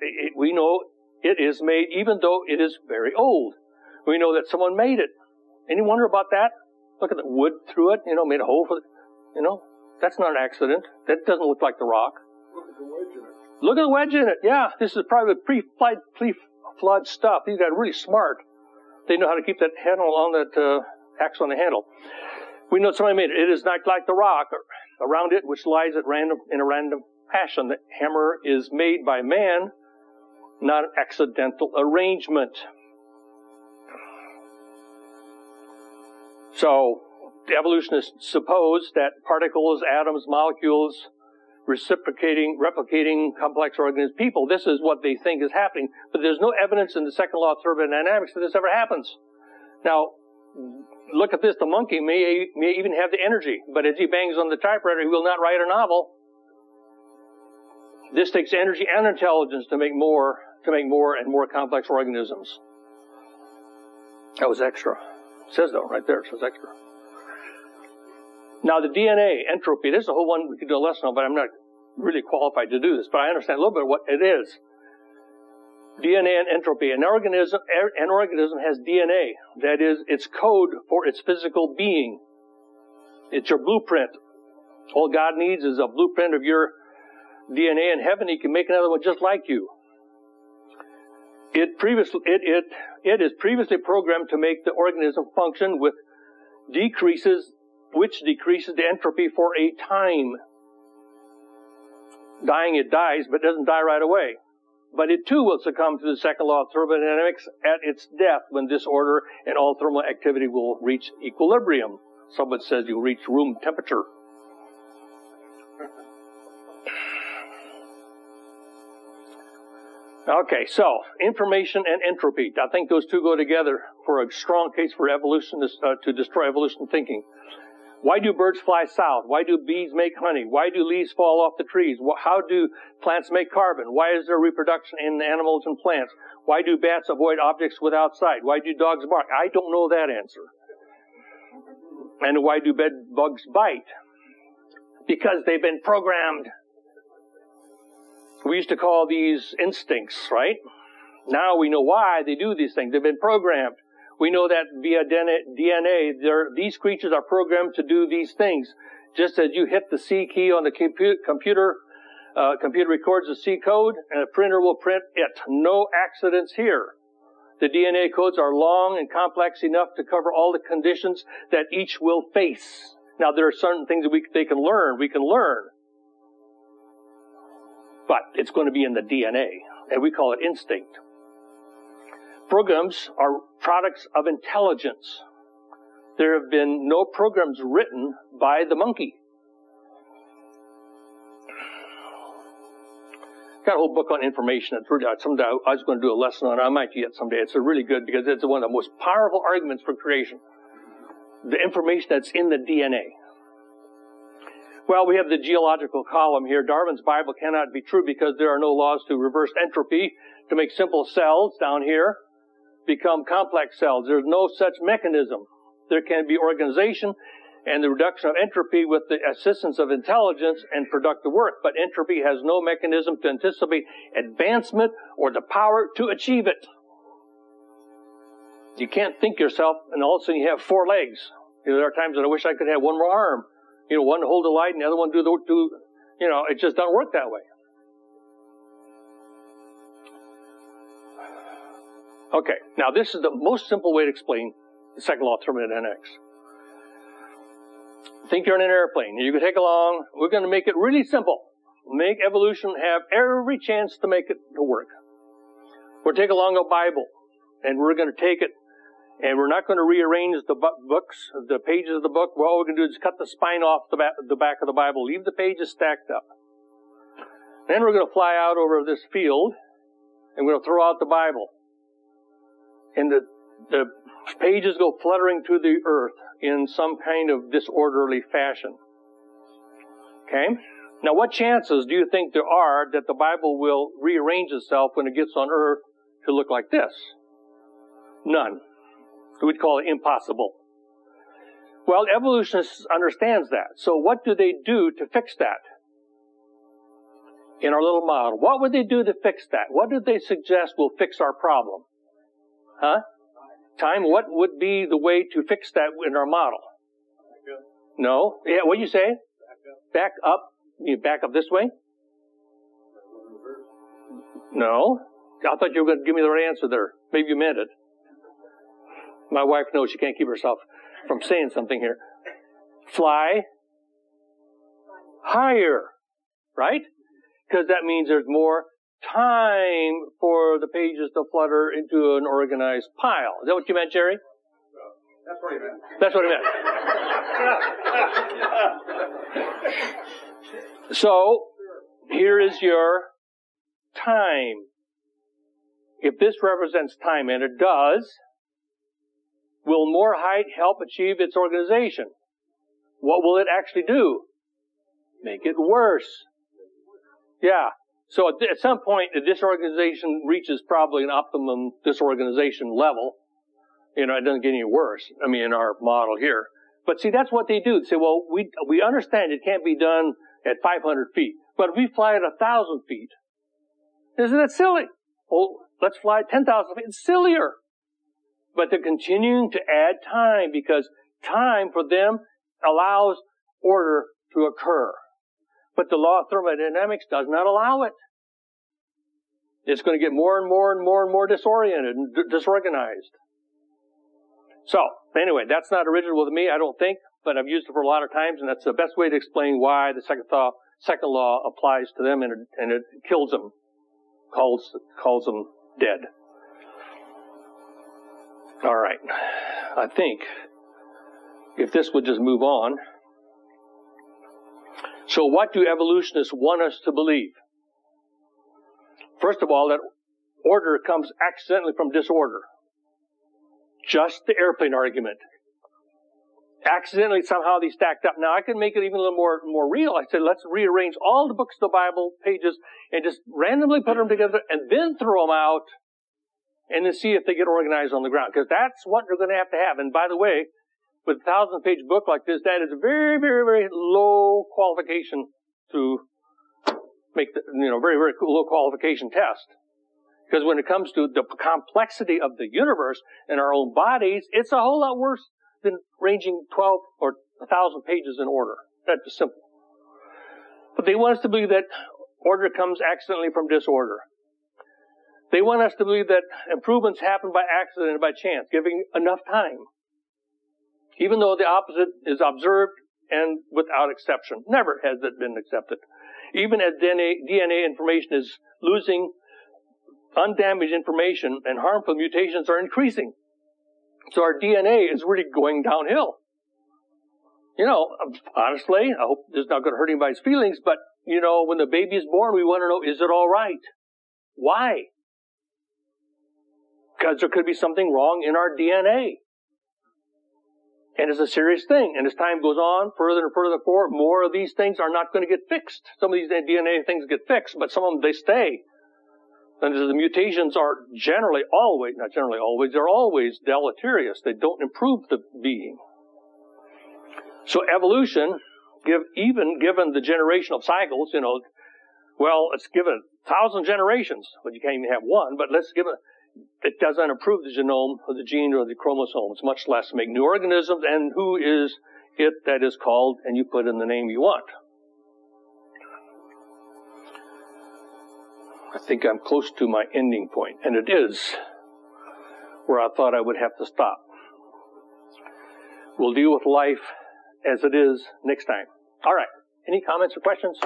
A: even though it is very old. We know that someone made it. Any wonder about that? Look at the wood through it, made a hole for it. That's not an accident. That doesn't look like the rock.
B: Look at the wedge in it.
A: Look at the wedge in it. Yeah, this is probably pre-flood stuff. These guys are really smart. They know how to keep that handle on that axe on the handle. We know somebody made it. It is not like the rock around it, which lies in a random fashion. The hammer is made by man, not an accidental arrangement. So, the evolutionists suppose that particles, atoms, molecules, replicating complex organisms, people, this is what they think is happening. But there's no evidence in the second law of thermodynamics that this ever happens. Now, look at this. The monkey may even have the energy, but as he bangs on the typewriter, he will not write a novel. This takes energy and intelligence to make more and more complex organisms. That was extra. It says though, right there, it says extra. Now the DNA, entropy, this is a whole one we could do a lesson on, but I'm not really qualified to do this, but I understand a little bit of what it is. DNA and entropy. An organism has DNA. That is, it's code for its physical being. It's your blueprint. All God needs is a blueprint of your DNA in heaven. He can make another one just like you. It is previously programmed to make the organism function which decreases the entropy for a time. Dying, it dies, but it doesn't die right away. But it too will succumb to the second law of thermodynamics at its death, when disorder and all thermal activity will reach equilibrium. Someone says you'll reach room temperature. Okay, so information and entropy. I think those two go together for a strong case for evolutionists to destroy evolution thinking. Why do birds fly south? Why do bees make honey? Why do leaves fall off the trees? How do plants make carbon? Why is there reproduction in animals and plants? Why do bats avoid objects without sight? Why do dogs bark? I don't know that answer. And why do bed bugs bite? Because they've been programmed. We used to call these instincts, right? Now we know why they do these things. They've been programmed. We know that via DNA, these creatures are programmed to do these things. Just as you hit the C key on the computer records the C code, and a printer will print it. No accidents here. The DNA codes are long and complex enough to cover all the conditions that each will face. Now, there are certain things that they can learn. We can learn. But it's going to be in the DNA, and we call it instinct. Programs are products of intelligence. There have been no programs written by the monkey. Got a whole book on information. It's really, someday I was going to do a lesson on it. I might do it someday. It's really good because it's one of the most powerful arguments for creation. The information that's in the DNA. Well, we have the geological column here. Darwin's Bible cannot be true because there are no laws to reverse entropy, to make simple cells down here become complex cells. There's no such mechanism. There can be organization and the reduction of entropy with the assistance of intelligence and productive work. But entropy has no mechanism to anticipate advancement or the power to achieve it. You can't think yourself and all of a sudden you have 4 legs. There are times that I wish I could have one more arm. One to hold the light and the other one it just doesn't work that way. Okay, now this is the most simple way to explain the second law of thermodynamics. Think you're in an airplane. You can take along, we're going to make it really simple. Make evolution have every chance to make it to work. We'll take along a Bible, and we're going to take it, and we're not going to rearrange the pages of the book. Well, all we're going to do is cut the spine off the back of the Bible, leave the pages stacked up. Then we're going to fly out over this field, and we're going to throw out the Bible. And the pages go fluttering to the earth in some kind of disorderly fashion. Okay? Now, what chances do you think there are that the Bible will rearrange itself when it gets on earth to look like this? None. We'd call it impossible. Well, evolutionists understands that. So what do they do to fix that? In our little model, what would they do to fix that? What do they suggest will fix our problem? Huh? Time. What would be the way to fix that in our model? No? Yeah, what do you say? Back up. You back up this way? No. I thought you were going to give me the right answer there. Maybe you meant it. My wife knows she can't keep herself from saying something here. Fly higher. Right? Because that means there's more time for the pages to flutter into an organized pile. Is that what you meant, Jerry?
B: That's what he meant.
A: That's what he meant. So, here is your time. If this represents time, and it does, will more height help achieve its organization? What will it actually do? Make it worse. Yeah. So at some point, the disorganization reaches probably an optimum disorganization level. It doesn't get any worse. In our model here. But see, that's what they do. They say, well, we understand it can't be done at 500 feet. But if we fly at 1,000 feet, isn't that silly? Well, let's fly at 10,000 feet. It's sillier. But they're continuing to add time because time for them allows order to occur. But the law of thermodynamics does not allow it. It's going to get more and more and more and more disoriented and disorganized. So, anyway, that's not original with me, I don't think, but I've used it for a lot of times, and that's the best way to explain why the second law applies to them, and it kills them, calls them dead. All right. I think if this would just move on. So what do evolutionists want us to believe? First of all, that order comes accidentally from disorder. Just the airplane argument. Accidentally, somehow they stacked up. Now, I could make it even a little more real. I said, let's rearrange all the books of the Bible pages and just randomly put them together and then throw them out and then see if they get organized on the ground. Because that's what they're going to have. And by the way, with a 1,000-page book like this, that is a very, very, very low qualification to make the, very, very low qualification test. Because when it comes to the complexity of the universe and our own bodies, it's a whole lot worse than ranging 12 or 1,000 pages in order. That's just simple. But they want us to believe that order comes accidentally from disorder. They want us to believe that improvements happen by accident and by chance, giving enough time. Even though the opposite is observed and without exception. Never has it been accepted. Even as DNA information is losing, undamaged information and harmful mutations are increasing. So our DNA is really going downhill. Honestly, I hope this is not going to hurt anybody's feelings, but, when the baby is born, we want to know, is it all right? Why? Because there could be something wrong in our DNA. And it's a serious thing. And as time goes on, further and further forward, more of these things are not going to get fixed. Some of these DNA things get fixed, but some of them, they stay. And the mutations are they're always deleterious. They don't improve the being. So evolution, even given the generational cycles, let's give it 1,000 generations. Well, you can't even have one, but let's give it doesn't improve the genome or the gene or the chromosomes, much less make new organisms. And who is it that is called, and you put in the name you want. I think I'm close to my ending point, and it is where I thought I would have to stop. We'll deal with life as it is next time. All right. Any comments or questions?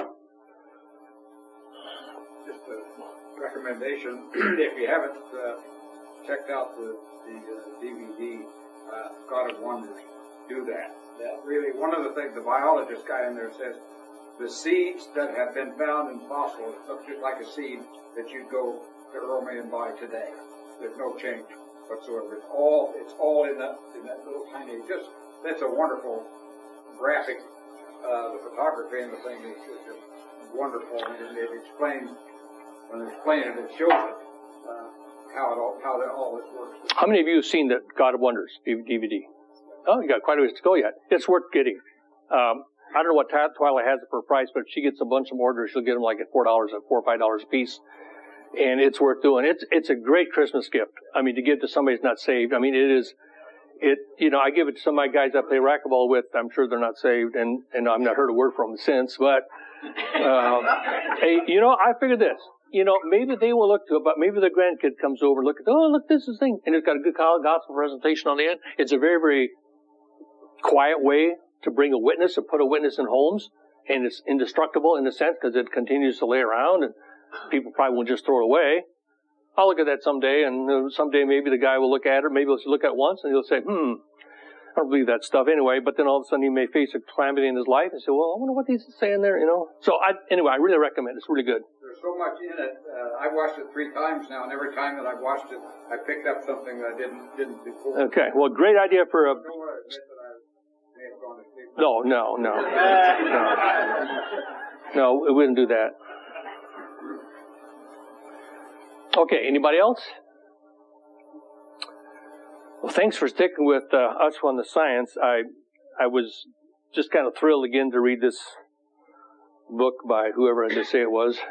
B: Just a recommendation. If you haven't checked out the DVD, God of Wonders, do that. Really, one of the things the biologist guy in there says, the seeds that have been found in fossils look just like a seed that you'd go to Earlman and buy today. There's no change whatsoever. It's all in that little tiny. That's a wonderful graphic. The photography and the thing is just wonderful, and it explains when they explain it, it shows it how all this works.
A: How many of you have seen the God of Wonders DVD? Oh, you got quite a ways to go yet. It's worth getting. I don't know what Twyla has it for a price, but if she gets a bunch of orders, she'll get them like at $4 or $4 or $5 a piece. And it's worth doing. It's a great Christmas gift. To give to somebody who's not saved. I give it to some of my guys I play racquetball with. I'm sure they're not saved, and I've not heard a word from them since. But, I figured this. Maybe they will look to it, but maybe the grandkid comes over and look this is the thing. And it's got a good gospel presentation on the end. It's a very, very quiet way to bring a witness or put a witness in homes. And it's indestructible in a sense because it continues to lay around and people probably won't just throw it away. I'll look at that someday, and someday maybe the guy will look at it. Maybe he'll look at it once and he'll say, I don't believe that stuff anyway. But then all of a sudden he may face a calamity in his life and say, well, I wonder what he's saying there, So I really recommend it. It's really good.
B: There's so much in it. I've watched it 3 times now, and every time that I've watched it, I picked up something that I didn't before.
A: Okay, well, great idea for a... No, we wouldn't do that. Okay, anybody else? Well, thanks for sticking with us on the science. I was just kind of thrilled again to read this book by whoever I just say it was.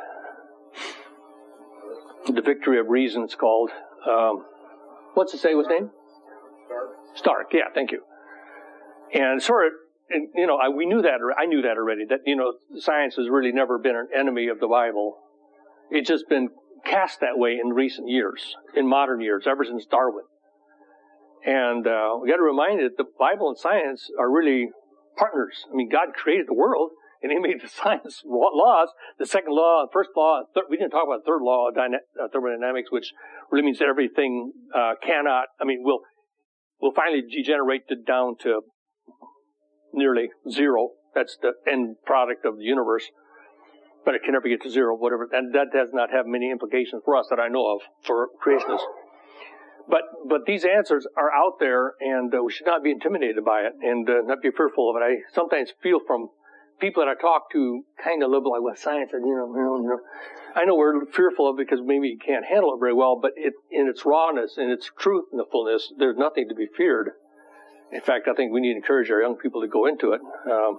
A: The Victory of Reason, it's called. What's it say his name? Stark, yeah, thank you. And we knew that, I knew that already, that, science has really never been an enemy of the Bible. It's just been cast that way in recent years, in modern years, ever since Darwin. And we got to remind you that the Bible and science are really partners. God created the world, and He made the science laws. The second law, first law, we didn't talk about the third law of thermodynamics, which really means that everything will finally degenerate down to nearly zero. That's the end product of the universe. but it can never get to zero, whatever. And that does not have many implications for us that I know of for creationists. But these answers are out there, and we should not be intimidated by it and not be fearful of it. I sometimes feel from people that I talk to kind of a little like, well, science, I know we're fearful of it because maybe you can't handle it very well, but in its rawness, in its truthfulness, there's nothing to be feared. In fact, I think we need to encourage our young people to go into it,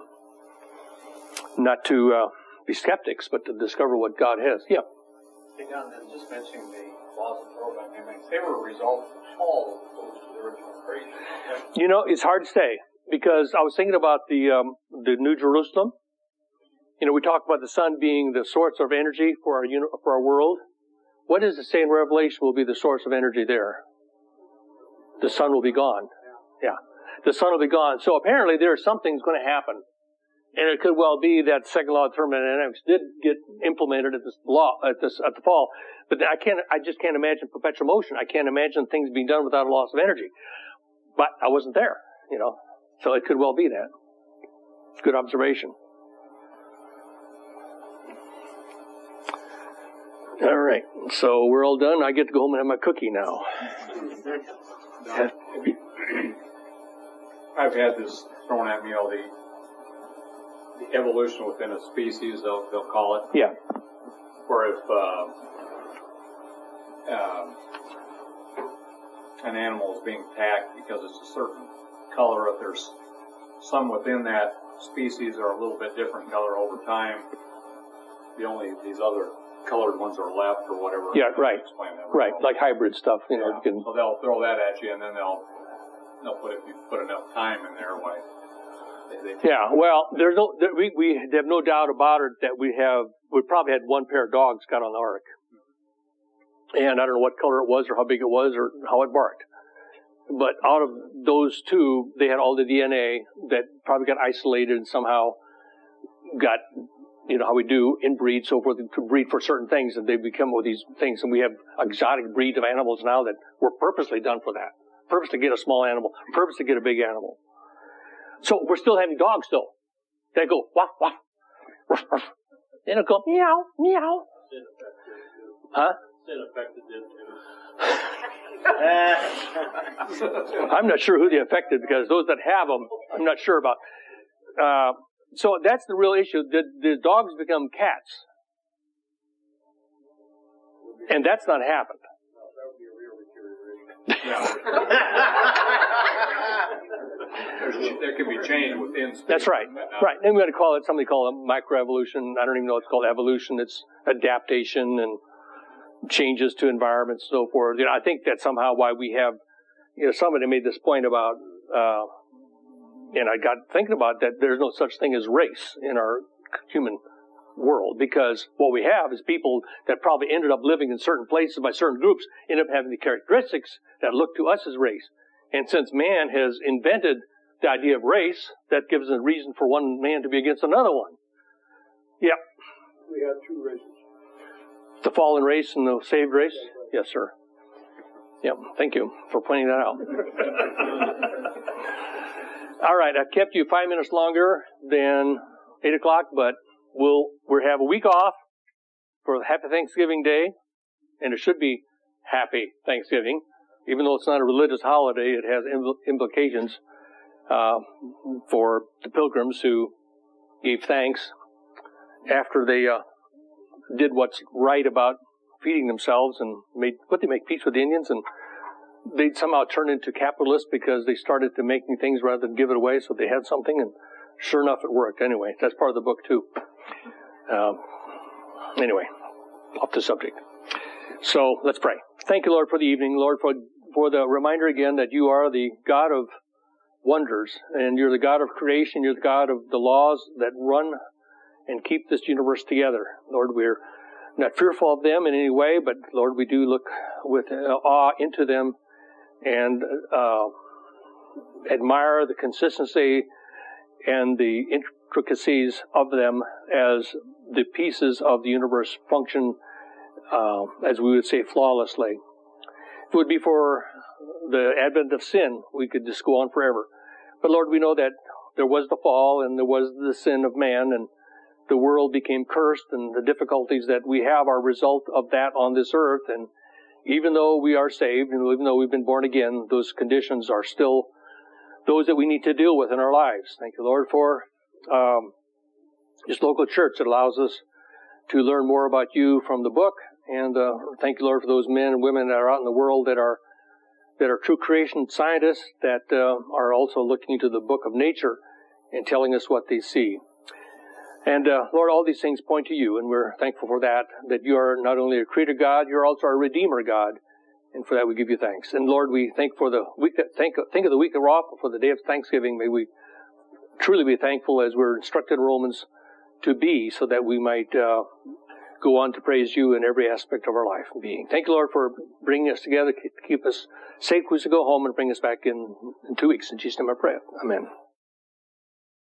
A: not to be skeptics, but to discover what God has. Yeah.
C: Hey, John, just mentioning the laws of thermodynamics, they were a result of Paul as opposed to the original creation.
A: You know, it's hard to say, because I was thinking about the New Jerusalem. You know, we talk about the sun being the source of energy for our world. What does it say in Revelation will be the source of energy there? The sun will be gone. Yeah. The sun will be gone. So apparently there's something's going to happen. And it could well be that second law of thermodynamics did get implemented at the fall. But I just can't imagine perpetual motion. I can't imagine things being done without a loss of energy. But I wasn't there, you know. So it could well be that. Good observation. All right. So we're all done. I get to go home and have my cookie now.
D: I've had this thrown at me, the evolution within a species, they'll call it.
A: Yeah.
D: Where if an animal is being attacked because it's a certain color, if there's some within that species are a little bit different color over time, these other colored ones are left or whatever.
A: Yeah, right.
D: Explain that.
A: Right, like hybrid stuff. You know,
D: So they'll throw that at you, and then they'll if you put enough time in there, why?
A: Yeah, well, we have no doubt about it that we probably had one pair of dogs got on the ark. And I don't know what color it was or how big it was or how it barked. But out of those two, they had all the DNA that probably got isolated and somehow got, you know, how we do inbreed, so forth, to breed for certain things, and they become with these things. And we have exotic breeds of animals now that were purposely done for that. Purpose to get a small animal, purpose to get a big animal. So we're still having dogs, though. They go, wah, wah, ruff, ruff. Then it'll go, meow, meow. Huh? I'm not sure who they affected, because those that have them, I'm not sure about. So that's the real issue. Did dogs become cats? And that's not happened.
D: There can be change within species.
A: That's right. Right. Then we're going to call it, somebody call it microevolution. I don't even know what it's called, evolution. It's adaptation and changes to environments and so forth. You know, I think that's somehow why we have, you know, somebody made this point about, and I got thinking about that there's no such thing as race in our human world, because what we have is people that probably ended up living in certain places by certain groups end up having the characteristics that look to us as race. And since man has invented the idea of race, that gives a reason for one man to be against another one. Yeah.
E: We have two races.
A: The fallen race and the saved race? Yes, sir. Yep. Thank you for pointing that out. All right. I've kept you 5 minutes longer than 8 o'clock, but we'll have a week off for Happy Thanksgiving Day, and it should be Happy Thanksgiving. Even though it's not a religious holiday, it has implications for the pilgrims who gave thanks after they did what's right about feeding themselves and made peace with the Indians, and they'd somehow turned into capitalists because they started to making things rather than give it away, so they had something, and sure enough, it worked. Anyway, that's part of the book too. Anyway, off the subject. So let's pray. Thank you, Lord, for the evening, Lord, for the reminder again that you are the God of wonders, and you're the God of creation. You're the God of the laws that run and keep this universe together. Lord, we're not fearful of them in any way, but Lord, we do look with awe into them and admire the consistency and the intricacies of them as the pieces of the universe function, as we would say, flawlessly. If it would be for the advent of sin, we could just go on forever. But Lord, we know that there was the fall and there was the sin of man, and the world became cursed, and the difficulties that we have are a result of that on this earth. And even though we are saved, and even though we've been born again, those conditions are still those that we need to deal with in our lives. Thank you, Lord, for this local church that allows us to learn more about you from the book. And thank you, Lord, for those men and women that are out in the world that are true creation scientists, that are also looking into the book of nature and telling us what they see. And Lord, all these things point to you, and we're thankful for that you are not only a creator God, you're also our Redeemer God. And for that we give you thanks. And Lord, we thank for the week think of the week that we're off, for the day of Thanksgiving. May we truly be thankful as we're instructed in Romans to be, so that we might go on to praise you in every aspect of our life and being. Thank you, Lord, for bringing us together, keep us safe as we go home, and bring us back in 2 weeks. In Jesus' name I pray. Amen.